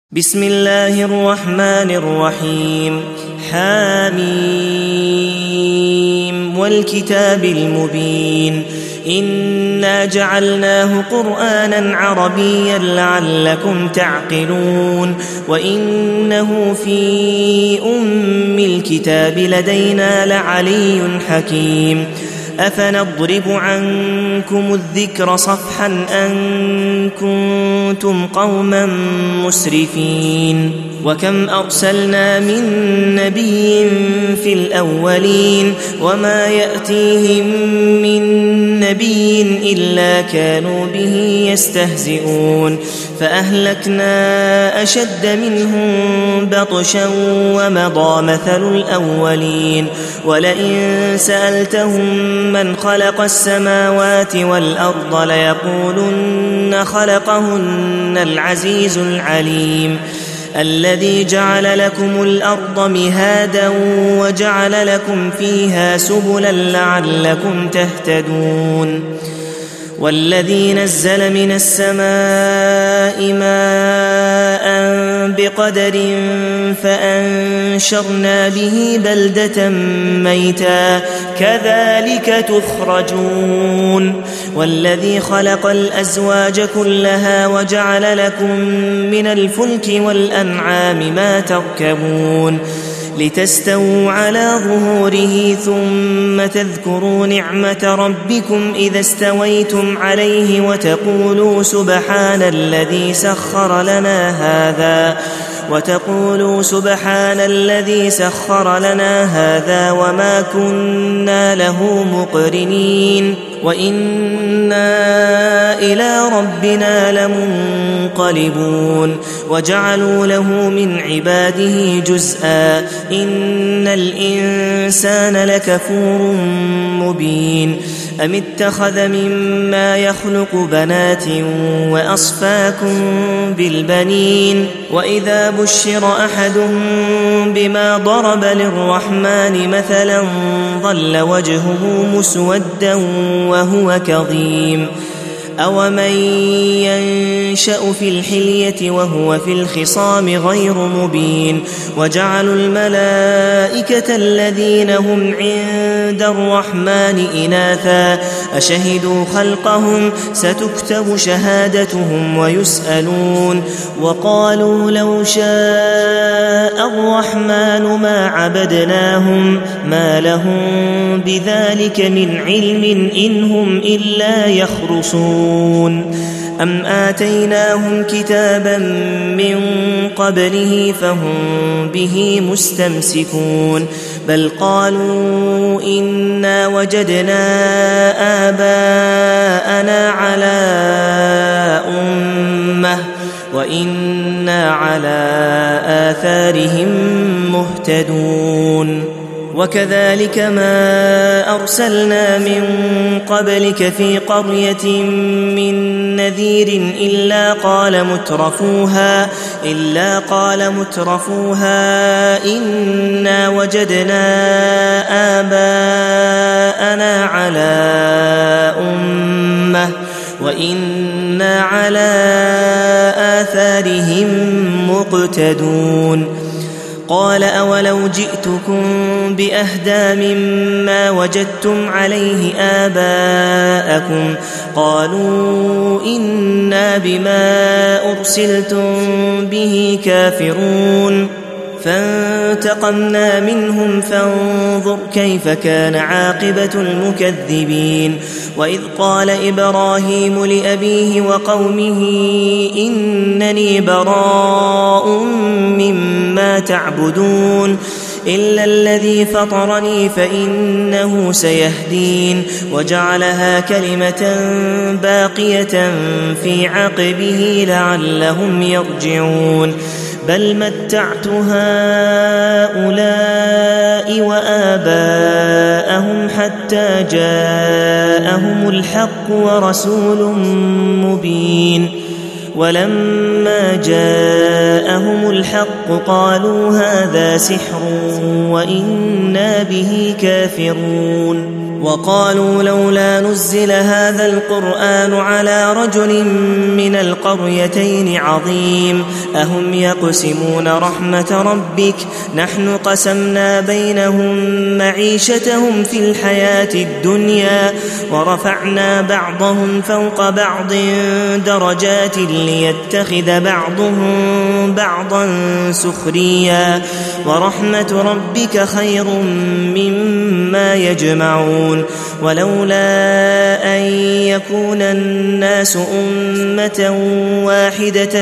بسم الله الرحمن الرحيم. حاميم والكتاب المبين إنا جعلناه قرآنا عربيا لعلكم تعقلون وإنه في أم الكتاب لدينا لعلي حكيم. أفنضرب عنكم الذكر صفحا أن كنتم قوما مسرفين وكم أرسلنا من نبي في الأولين وما يأتيهم من نبي إلا كانوا به يستهزئون فأهلكنا أشد منهم بطشا ومضى مثل الأولين ولئن سألتهم من خلق السماوات والأرض ليقولن خلقهن العزيز العليم الذي جعل لكم الأرض مهادا وجعل لكم فيها سبلا لعلكم تهتدون والذي نزل من السماء ماء بقدر فأنشرنا به بلدة ميتا كذلك تخرجون والذي خلق الأزواج كلها وجعل لكم من الفلك والأنعام ما تركبون لتستووا على ظهوره ثم تذكروا نعمة ربكم إذا استويتم عليه وتقولوا سبحان الذي سخر لنا هذا وما كنا له مقرنين وإنا إلى ربنا لمنقلبون وجعلوا له من عباده جزءا إن الإنسان لكفور مبين أم اتخذ مما يخلق بنات وأصفاكم بالبنين وإذا بشر أحدهم بما ضرب للرحمن مثلا ظل وجهه مسودا وهو كظيم أومن ينشأ في الحلية وهو في الخصام غير مبين وجعلوا الملائكة الذين هم عند الرحمن إناثا أشهدوا خلقهم ستكتب شهادتهم ويسألون وقالوا لو شاء الرحمن ما عبدناهم ما لهم بذلك من علم إن هم إلا يخرصون أم آتيناهم كتابا من قبله فهم به مستمسكون بل قالوا إنا وجدنا آباءنا على أمة وإنا على آثارهم مهتدون وكذلك ما أرسلنا من قبلك في قرية من نذير إلا قال مترفوها إنا وجدنا آباءنا على أمة وإنا على آثارهم مقتدون قال أولو جئتكم بأهدى مما وجدتم عليه آباءكم قالوا إنا بما أرسلتم به كافرون فانتقمنا منهم فانظر كيف كان عاقبة المكذبين وإذ قال إبراهيم لأبيه وقومه إنني براء مما تعبدون إلا الذي فطرني فإنه سيهدين وجعلها كلمة باقية في عقبه لعلهم يرجعون بل متعت هؤلاء وآباءهم حتى جاءهم الحق ورسول مبين ولما جاءهم الحق قالوا هذا سحر وإنا به كافرون وقالوا لولا نزل هذا القرآن على رجل من القريتين عظيم أهم يقسمون رحمة ربك نحن قسمنا بينهم معيشتهم في الحياة الدنيا ورفعنا بعضهم فوق بعض درجات ليتخذ بعضهم بعضا سخريا ورحمة ربك خير مما يجمعون ولولا أن يكون الناس أمة واحدة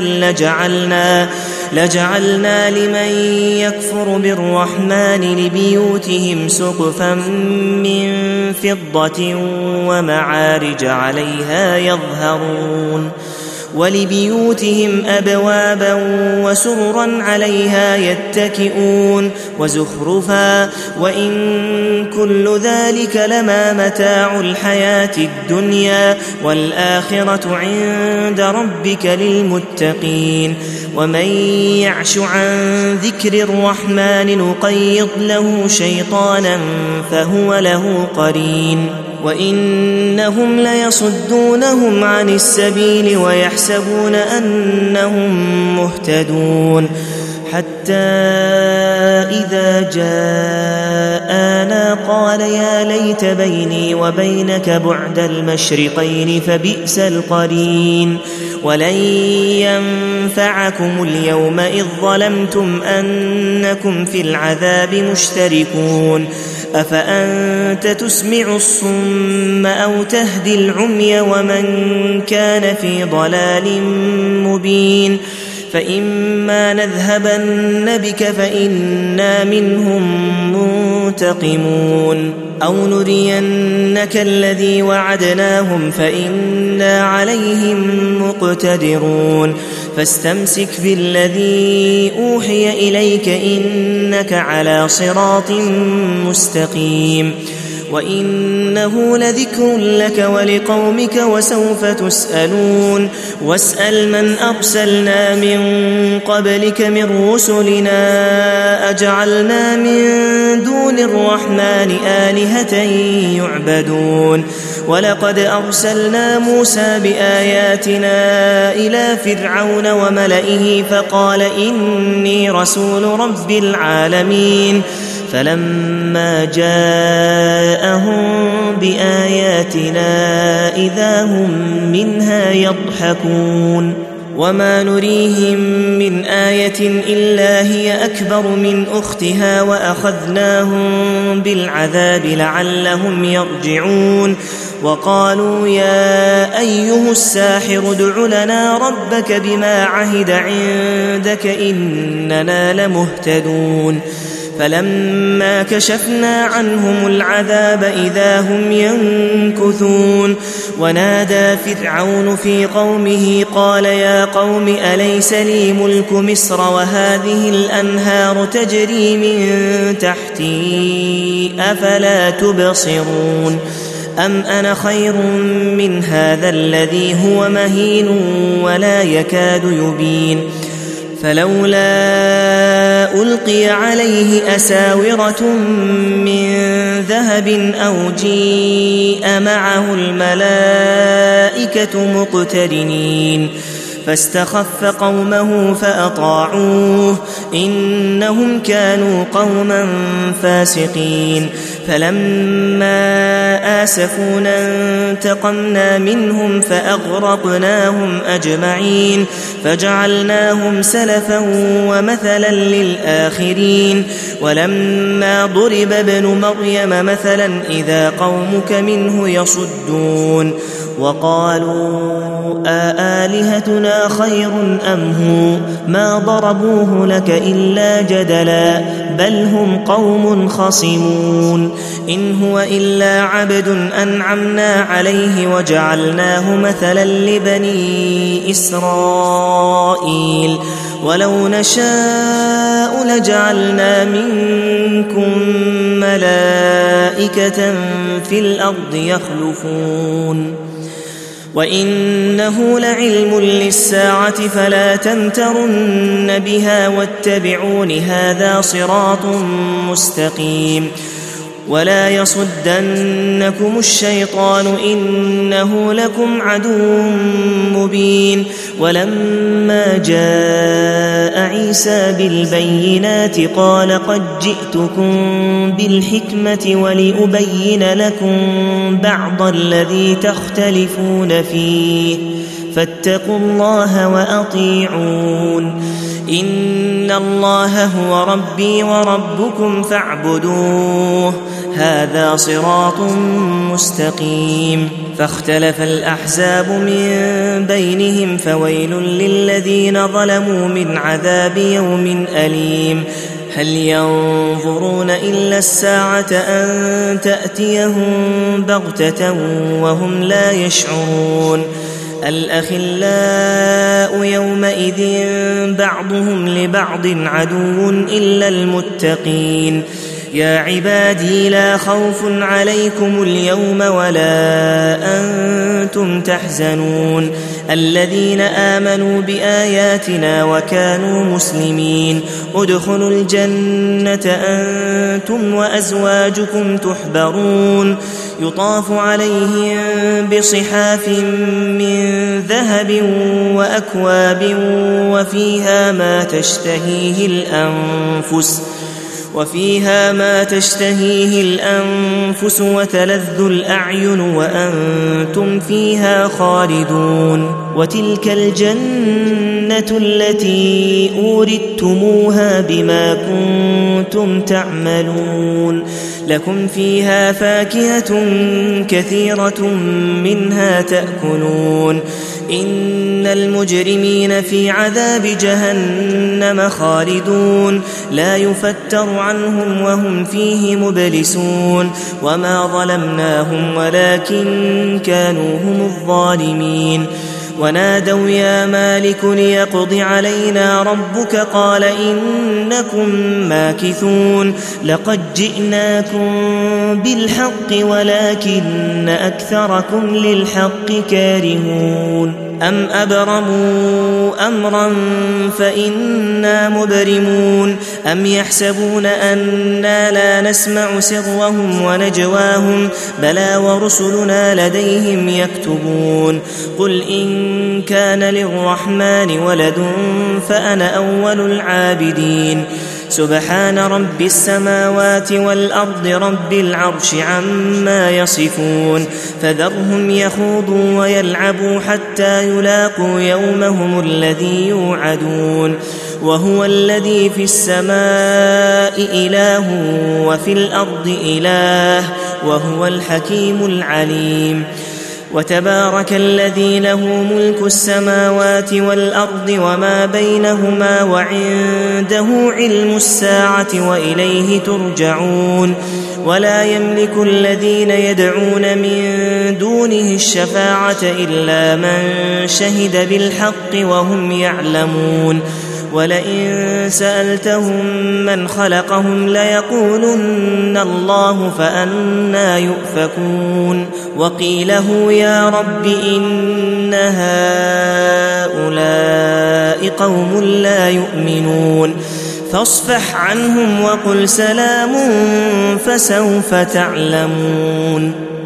لجعلنا لمن يكفر بالرحمن لبيوتهم سقفا من فضة ومعارج عليها يظهرون ولبيوتهم أبوابا وسررا عليها يتكئون وزخرفا وإن كل ذلك لما متاع الحياة الدنيا والآخرة عند ربك للمتقين ومن يعش عن ذكر الرحمن نقيض له شيطانا فهو له قرين وإنهم ليصدونهم عن السبيل ويحسبون أنهم مهتدون حتى إذا جاءنا قال يا ليت بيني وبينك بعد المشرقين فبئس القرين ولن ينفعكم اليوم إذ ظلمتم أنكم في العذاب مشتركون أفأنت تسمع الصم أو تهدي العمي ومن كان في ضلال مبين فإما نذهبن بك فإنا منهم منتقمون أو نرينك الذي وعدناهم فإنا عليهم مقتدرون فاستمسك بالذي أوحي إليك إنك على صراط مستقيم وإنه لذكر لك ولقومك وسوف تسألون واسأل من أرسلنا من قبلك من رسلنا أجعلنا من دون الرحمن آلهة يعبدون ولقد أرسلنا موسى بآياتنا إلى فرعون وملئه فقال إني رسول رب العالمين فلما جاءهم بآياتنا إذا هم منها يضحكون وما نريهم من آية إلا هي أكبر من أختها وأخذناهم بالعذاب لعلهم يرجعون وقالوا يا أيها الساحر ادع لنا ربك بما عهد عندك إننا لمهتدون فلما كشفنا عنهم العذاب إذا هم ينكثون ونادى فرعون في قومه قال يا قوم أليس لي ملك مصر وهذه الأنهار تجري من تحتي أفلا تبصرون أم أنا خير من هذا الذي هو مهين ولا يكاد يبين فلولا ألقي عليه أساورة من ذهب أو جيء معه الملائكة مقترنين فاستخف قومه فأطاعوه إنهم كانوا قوما فاسقين فلما آسفونا انتقمنا منهم فأغرقناهم أجمعين فجعلناهم سلفا ومثلا للآخرين ولما ضرب ابن مريم مثلا إذا قومك منه يصدون وقالوا آلهتنا خير أم هو ما ضربوه لك إلا جدلا بل هم قوم خصمون إن هو إلا عبد أنعمنا عليه وجعلناه مثلا لبني إسرائيل ولو نشاء لجعلنا منكم ملائكة في الأرض يخلفون وإنه لعلم للساعة فلا تمترن بها واتبعون هذا صراط مستقيم ولا يصدنكم الشيطان إنه لكم عدو مبين. ولما جاء عيسى بالبينات قال قد جئتكم بالحكمة ولأبين لكم بعض الذي تختلفون فيه فاتقوا الله وأطيعون. إن الله هو ربي وربكم فاعبدوه هذا صراط مستقيم. فاختلف الأحزاب من بينهم فويل للذين ظلموا من عذاب يوم أليم. هل ينظرون إلا الساعة أن تأتيهم بغتة وهم لا يشعرون. الأخلاء يومئذ بعضهم لبعض عدو إلا المتقين. يا عبادي لا خوف عليكم اليوم ولا أنتم تحزنون الذين آمنوا بآياتنا وكانوا مسلمين ادخلوا الجنة أنتم وأزواجكم تحبرون يطاف عليهم بصحاف من ذهب وأكواب وفيها ما تشتهيه الأنفس وتلذ الأعين وأنتم فيها خالدون. وتلك الجنة التي أورثتموها بما كنتم تعملون لكم فيها فاكهة كثيرة منها تأكلون. إن المجرمين في عذاب جهنم خالدون لا يفتر عنهم وهم فيه مبلسون. وما ظلمناهم ولكن كانوا هم الظالمين. ونادوا يا مالك ليقض علينا ربك قال إنكم ماكثون لقد جئناكم بالحق ولكن أكثركم للحق كارهون. أم أبرموا أمرا فإنا مبرمون أم يحسبون أنا لا نسمع سرهم ونجواهم بلى ورسلنا لديهم يكتبون. قل إن كان للرحمن ولد فأنا أول العابدين. سبحان رب السماوات والأرض رب العرش عما يصفون. فذرهم يخوضوا ويلعبوا حتى يلاقوا يومهم الذي يوعدون. وهو الذي في السماء إله وفي الأرض إله وهو الحكيم العليم. وتبارك الذي له ملك السماوات والأرض وما بينهما وعنده علم الساعة وإليه ترجعون. ولا يملك الذين يدعون من دونه الشفاعة إلا من شهد بالحق وهم يعلمون. ولئن سألتهم من خلقهم ليقولن الله فأنى يؤفكون. وقيله يا رب إن هؤلاء قوم لا يؤمنون فاصفح عنهم وقل سلام فسوف تعلمون.